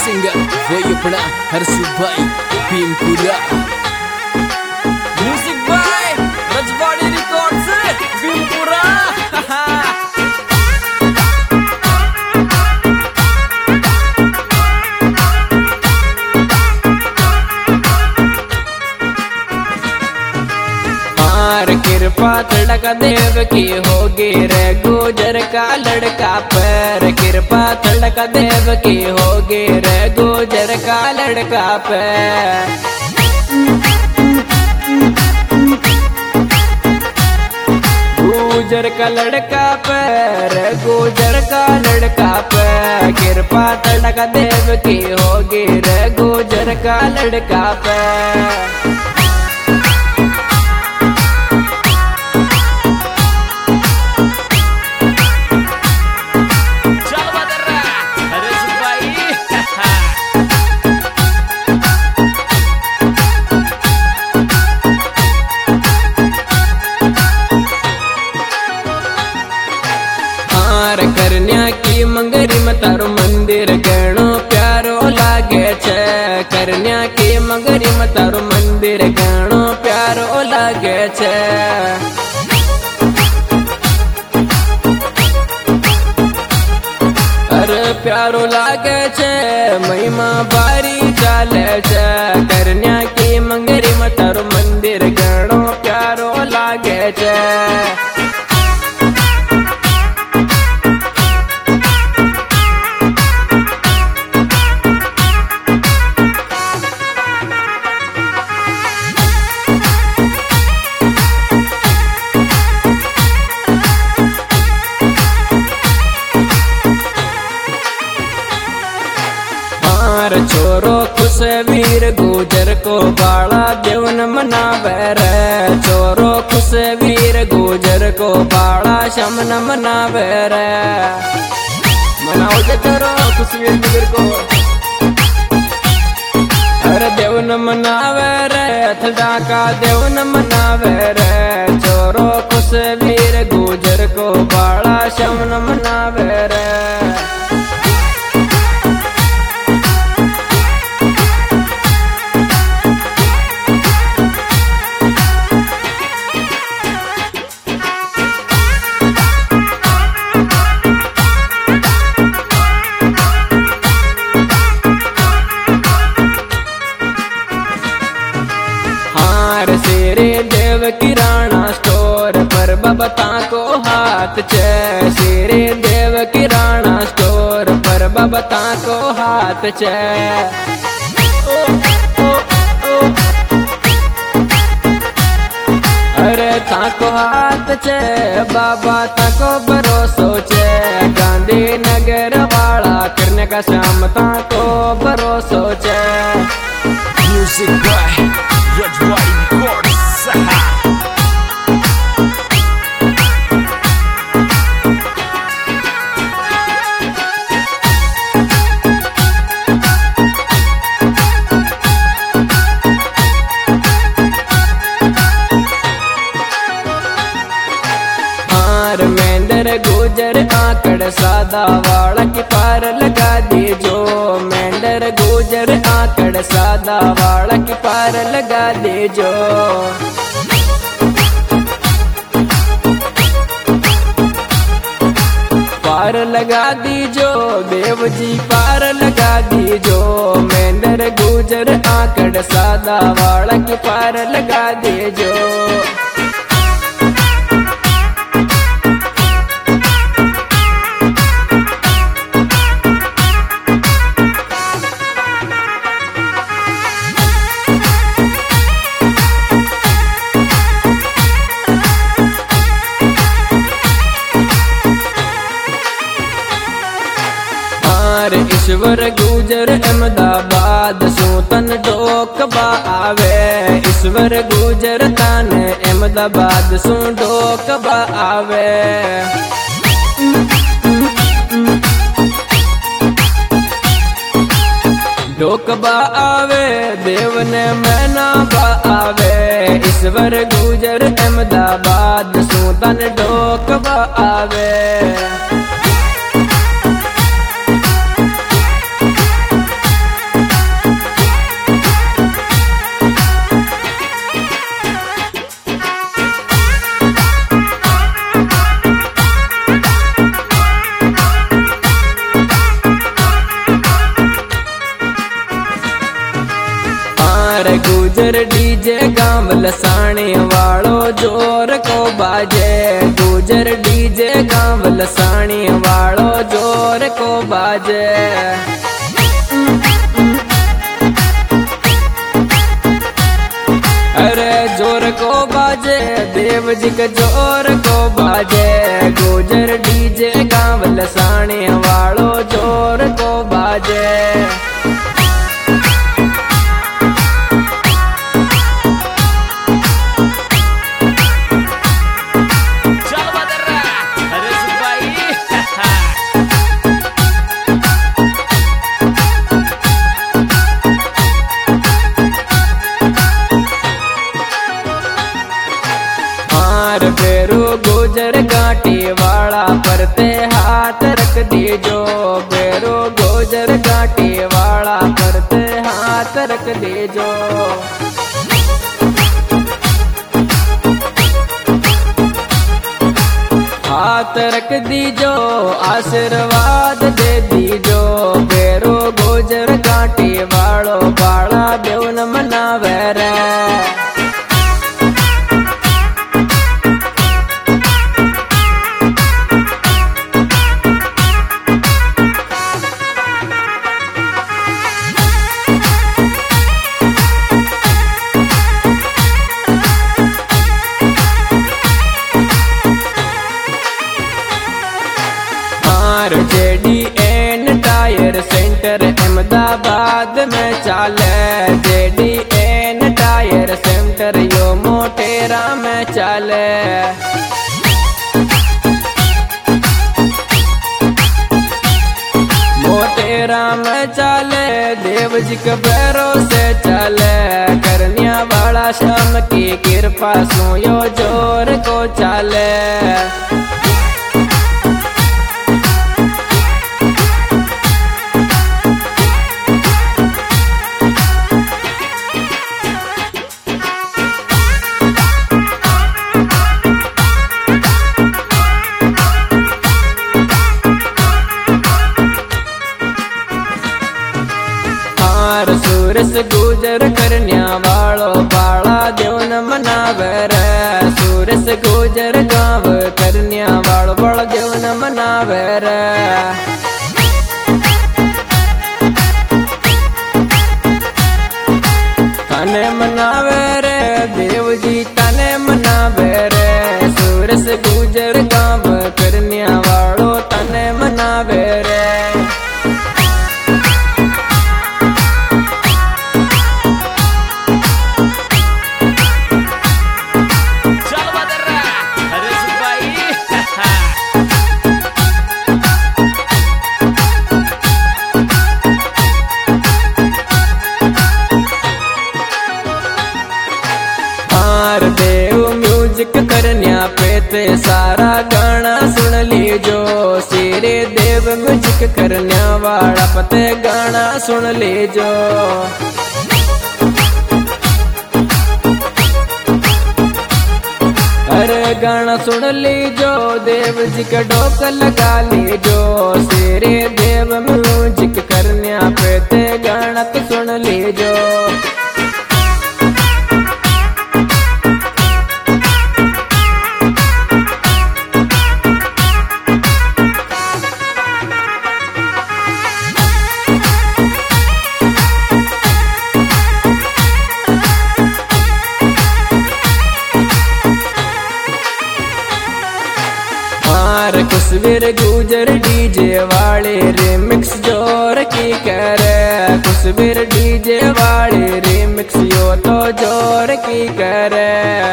Singer वही अपना हर्षु भाई Bhimpura. Music by Rajwadi records Bhimpura. कृपा तड़का देव की होगी रे गुजर का लड़का पर। कृपा तड़का देव की होगी रे गुजर का लड़का पर। गुजर का लड़का पर, गुजर का लड़का पर। कृपा तड़का देव की होगी रे गुजर का लड़का पर। करन्या की मंगरी में तारो मंदिर गणो प्यारो लागे छे। करन्या की मंगरी में तारो मंदिर गणो प्यारो लागे छे। अरे प्यारो लागे छे महिमा बारी चाले छे। करन्या की मंगरी में तारो मंदिर गणो प्यारो लागे छे। छोरो खुश वीर गुजर को बाला देवन मनावे रे। छोरो खुश वीर गुजर को बाला शमन मनावे रे। मनाओ जे करो खुश वीर गुजर को। अरे देवन मनावे रे थड़ा का देवन मनावे रे। छोरो खुश वीर गुजर को बाला शमन मनावे रे। शेरे देव किराना स्टोर पर बबता को हाथ छे। शेरे देव किराना स्टोर पर बबता को हाथ छे। अरे ताको हाथ छे बाबा ताको भरोसो छे। गांधीनगर वाला करने का शाम ताको भरोसो छे। Music by Rajwadi records. मेंढर गुजर आकड़ सादा वाला की पार लगा दीजो। मेंढर गुजर आकड़ सादा वाला की पार लगा दीजो। पार लगा दीजो देव जी पार लगा दीजो। मेंढर गुजर आकड़ सादा वाला की पार लगा दीजो। ईश्वर गुजर अहमदाबाद सूतन डोकबा आवे। ईश्वर गुजर तान अहमदाबाद सू डोकबा आवे। डोकबा आवे देवन मैना बा आवे। ईश्वर गुजर अहमदाबाद सूतन डोकबा आवे। गुजर डीजे गांव लसाणी वालो जोर को बाजे, गुजर डीजे गांव लसाणी वालो जोर को बाजे। अरे जोर को बाजे देव जी के जोर को बाजे, गुजर डीजे गांव लसाणी वालो जोर को बाजे। बेरू गुजर घाटी वाला परते हाथ रख दीजो, बेरू गुजर घाटी वाला परते हाथ रख दीजो। हाथ रख दीजो आशीर्वाद दे दीजो, बेरू गुजर घाटी वालो बाला देवन मनावे रे। JDN टायर सेंटर अहमदाबाद में चाले, JDN टायर सेंटर यो मोटेरा में चाले। मोटेरा में चाले देव जी के पैरों से चले, करनिया वाला शाम की कृपा सो यो जोर को चाले। सूरस गुजर करनिया वालो बाला देवन मनावे रे, सूरस गुजर गाँव करनिया वालो बाला देवन मनावे रे। तने मनावे रे देव जी तने मनावे रे, सूरस गुजर गाँव करनिया वालो तने मनावे रे। देव म्यूजिक करनिया पे ते सारा गाना सुन लीजो, सिरे देव म्यूजिक करनिया वाला पते गाना सुन लीजो। अरे गाना सुन लीजो देव जी का डोक लगा लीजो, सिरे देव म्यूजिक करनिया पे ते गाना तो सुन लीजो। कुशवीर गुजर डीजे वाले रिमिक्स जोर की करे, कुशवीर डीजे वाले रिमिक्स यो तो जोर की करे।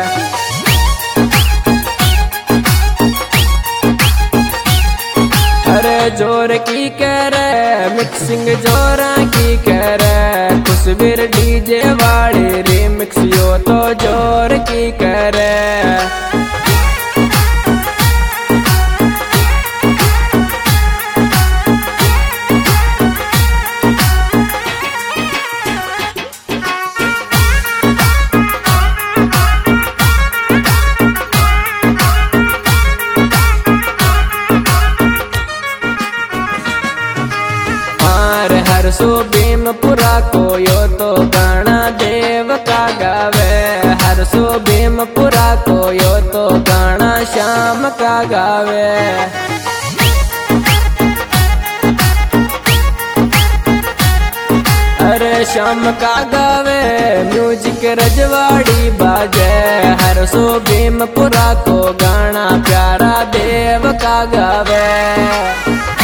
अरे जोर की करे मिक्सिंग जोरा की करे, कुशवीर डीजे वाले रिमिक्स यो तो जोर की करे। अरे हर्षो भीमपुरा को यो तो गाना देव का गावे, हर्षो भीमपुरा को यो तो गाना श्याम का गावे। अरे श्याम का गावे म्यूजिक रजवाड़ी बाजे, हर्षो भीमपुरा को गाना प्यारा देव का गावे।